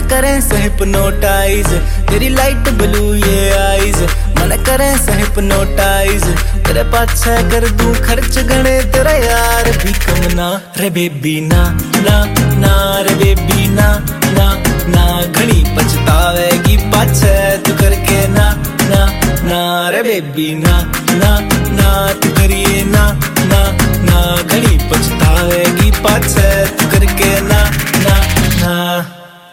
करे से हिप्नोटाइज, तेरी लाइट ब्लू ये आईज मन करे से हिप्नोटाइज। तेरे पाछे कर दूं खर्च गणे तेरा यार भी कम ना रे बेबी ना ना ना रे बेबी ना ना ना। घणी पछतावेगी पाछे तू करके ना ना ना रे बेबी ना ना ना